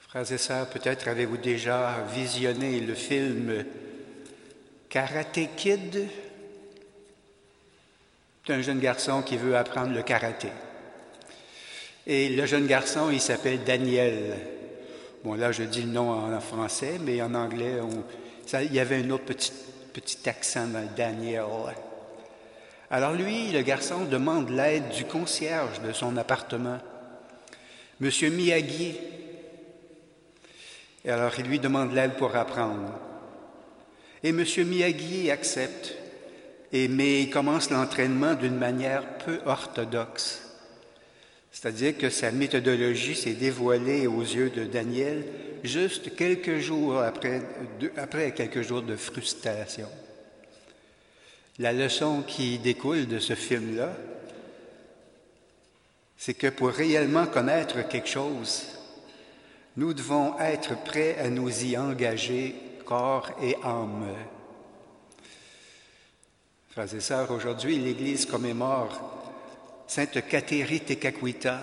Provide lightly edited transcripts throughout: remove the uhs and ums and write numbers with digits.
Frères et sœurs, peut-être avez-vous déjà visionné le film Karate Kid. C'est un jeune garçon qui veut apprendre le karaté. Et le jeune garçon, il s'appelle Daniel. Bon, là, je dis le nom en français, mais en anglais, il y avait un autre petit accent dans Daniel. Alors lui, le garçon, demande l'aide du concierge de son appartement, Monsieur Miyagi. Et alors, il lui demande l'aide pour apprendre. Et M. Miyagi accepte, mais il commence l'entraînement d'une manière peu orthodoxe. C'est-à-dire que sa méthodologie s'est dévoilée aux yeux de Daniel juste quelques jours après quelques jours de frustration. La leçon qui découle de ce film-là, c'est que pour réellement connaître quelque chose, nous devons être prêts à nous y engager corps et âme. Frères et sœurs, aujourd'hui, l'Église commémore Sainte Kateri Tekakwitha.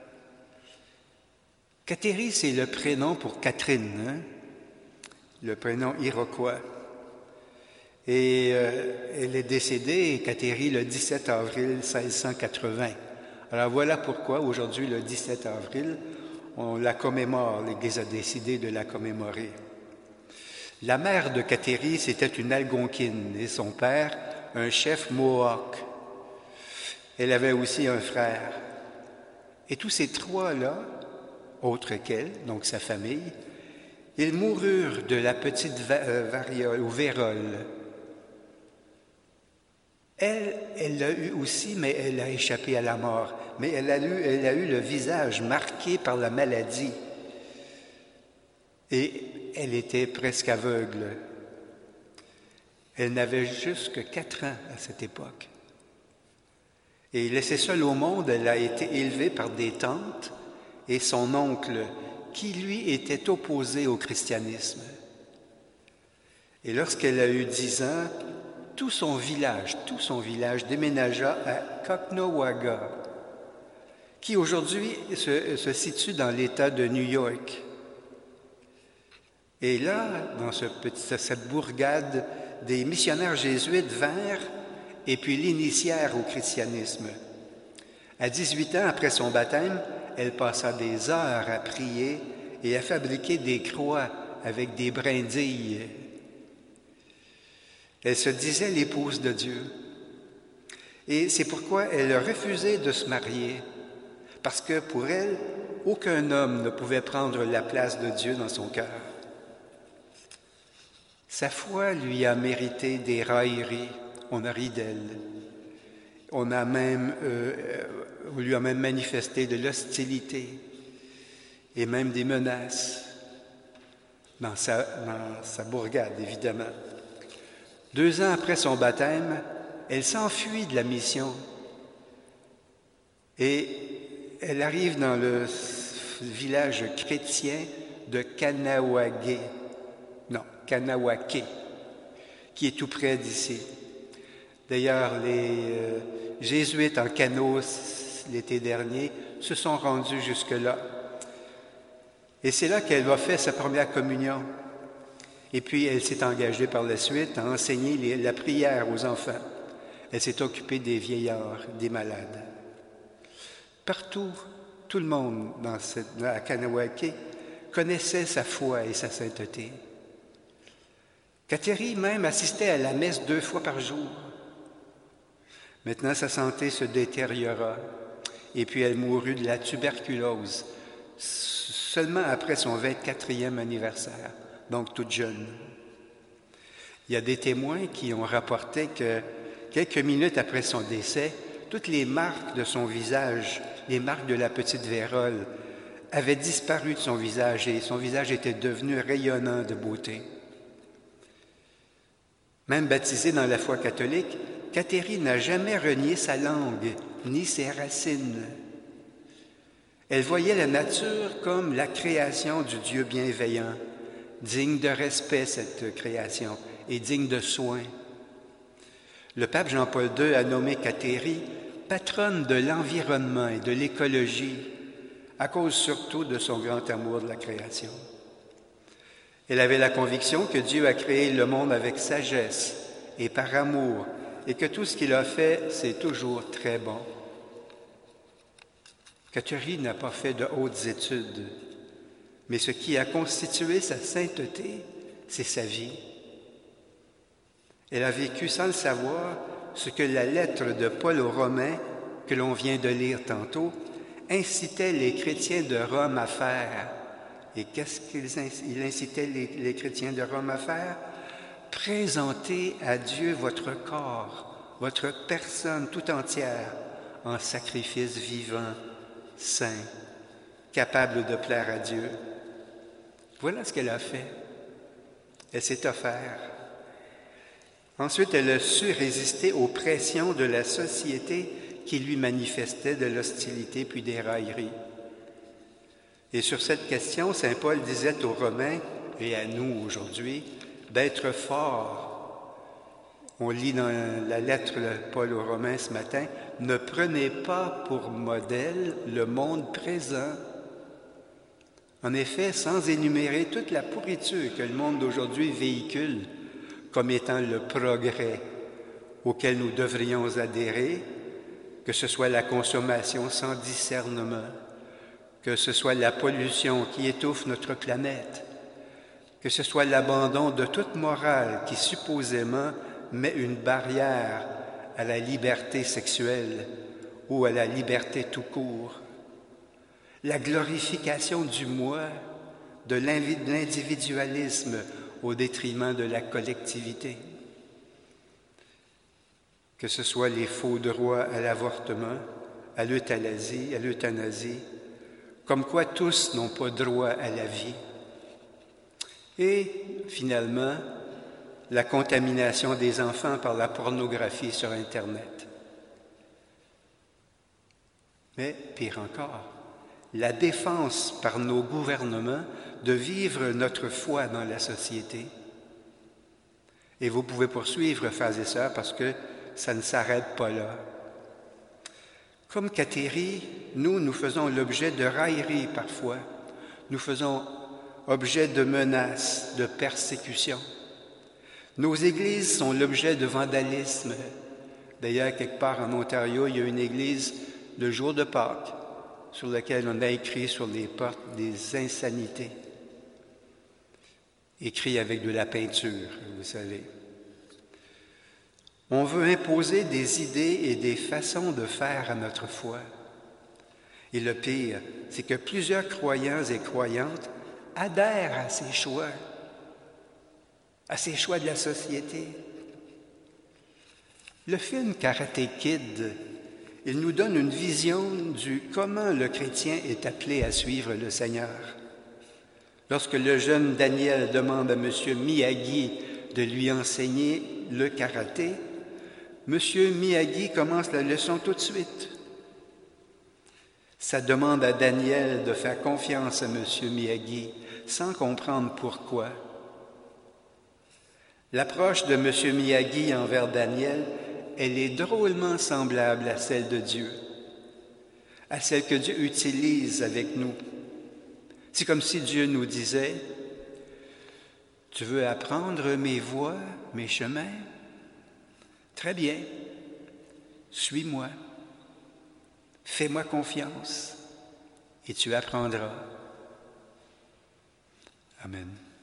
Kateri, c'est le prénom pour Catherine, le prénom iroquois. Et elle est décédée, Kateri, le 17 avril 1680. Alors voilà pourquoi, aujourd'hui, le 17 avril, on la commémore, l'Église a décidé de la commémorer. La mère de Kateri, c'était une Algonquine et son père, un chef Mohawk. Elle avait aussi un frère. Et tous ces trois-là, autres qu'elle, donc sa famille, ils moururent de la petite variole ou vérole. Elle l'a eu aussi, mais elle a échappé à la mort. Mais elle a eu le visage marqué par la maladie. Et elle était presque aveugle. Elle n'avait juste que 4 ans à cette époque. Et laissée seule au monde, elle a été élevée par des tantes et son oncle, qui lui était opposé au christianisme. Et lorsqu'elle a eu 10 ans, tout son village déménagea à Caughnawaga, qui aujourd'hui se situe dans l'État de New York. Et là, dans cette bourgade, des missionnaires jésuites vinrent et puis l'initièrent au christianisme. À 18 ans, après son baptême, elle passa des heures à prier et à fabriquer des croix avec des brindilles. Elle se disait l'épouse de Dieu. Et c'est pourquoi elle a refusé de se marier, parce que pour elle, aucun homme ne pouvait prendre la place de Dieu dans son cœur. Sa foi lui a mérité des railleries. On a ri d'elle. On lui a même manifesté de l'hostilité et même des menaces dans sa bourgade, évidemment. 2 ans après son baptême, elle s'enfuit de la mission et elle arrive dans le village chrétien de Kanawake, qui est tout près d'ici. D'ailleurs, les jésuites en canot l'été dernier se sont rendus jusque-là. Et c'est là qu'elle a fait sa première communion. Et puis, elle s'est engagée par la suite à enseigner la prière aux enfants. Elle s'est occupée des vieillards, des malades. Partout, tout le monde à Kanawake connaissait sa foi et sa sainteté. Kateri même assistait à la messe 2 fois par jour. Maintenant, sa santé se détériora et puis elle mourut de la tuberculose seulement après son 24e anniversaire, donc toute jeune. Il y a des témoins qui ont rapporté que quelques minutes après son décès, toutes les marques de son visage, les marques de la petite vérole, avaient disparu de son visage et son visage était devenu rayonnant de beauté. Même baptisée dans la foi catholique, Kateri n'a jamais renié sa langue ni ses racines. Elle voyait la nature comme la création du Dieu bienveillant, digne de respect cette création et digne de soin. Le pape Jean-Paul II a nommé Kateri patronne de l'environnement et de l'écologie, à cause surtout de son grand amour de la création. Elle avait la conviction que Dieu a créé le monde avec sagesse et par amour, et que tout ce qu'il a fait, c'est toujours très bon. Catherine n'a pas fait de hautes études, mais ce qui a constitué sa sainteté, c'est sa vie. Elle a vécu sans le savoir ce que la lettre de Paul aux Romains, que l'on vient de lire tantôt, incitait les chrétiens de Rome à faire. Et qu'est-ce qu'il incitait les chrétiens de Rome à faire? Présentez à Dieu votre corps, votre personne tout entière, en sacrifice vivant, saint, capable de plaire à Dieu. Voilà ce qu'elle a fait. Elle s'est offerte. Ensuite, elle a su résister aux pressions de la société qui lui manifestait de l'hostilité puis des railleries. Et sur cette question, saint Paul disait aux Romains, et à nous aujourd'hui, d'être forts. On lit dans la lettre de Paul aux Romains ce matin, « Ne prenez pas pour modèle le monde présent. » En effet, sans énumérer toute la pourriture que le monde d'aujourd'hui véhicule comme étant le progrès auquel nous devrions adhérer, que ce soit la consommation sans discernement, que ce soit la pollution qui étouffe notre planète, que ce soit l'abandon de toute morale qui supposément met une barrière à la liberté sexuelle ou à la liberté tout court, la glorification du moi, de l'individualisme au détriment de la collectivité, que ce soit les faux droits à l'avortement, à l'euthanasie, comme quoi tous n'ont pas droit à la vie. Et finalement, la contamination des enfants par la pornographie sur Internet. Mais pire encore, la défense par nos gouvernements de vivre notre foi dans la société. Et vous pouvez poursuivre, frères et sœurs, parce que ça ne s'arrête pas là. Comme Catherine, nous faisons l'objet de railleries parfois. Nous faisons objet de menaces, de persécutions. Nos églises sont l'objet de vandalisme. D'ailleurs, quelque part en Ontario, il y a une église le jour de Pâques sur laquelle on a écrit sur les portes des insanités. Écrit avec de la peinture, vous savez. On veut imposer des idées et des façons de faire à notre foi. Et le pire, c'est que plusieurs croyants et croyantes adhèrent à ces choix de la société. Le film Karate Kid, il nous donne une vision du comment le chrétien est appelé à suivre le Seigneur. Lorsque le jeune Daniel demande à M. Miyagi de lui enseigner le karaté, M. Miyagi commence la leçon tout de suite. Ça demande à Daniel de faire confiance à M. Miyagi sans comprendre pourquoi. L'approche de M. Miyagi envers Daniel, elle est drôlement semblable à celle de Dieu, à celle que Dieu utilise avec nous. C'est comme si Dieu nous disait, « Tu veux apprendre mes voies, mes chemins? Très bien, suis-moi, fais-moi confiance et tu apprendras. » Amen.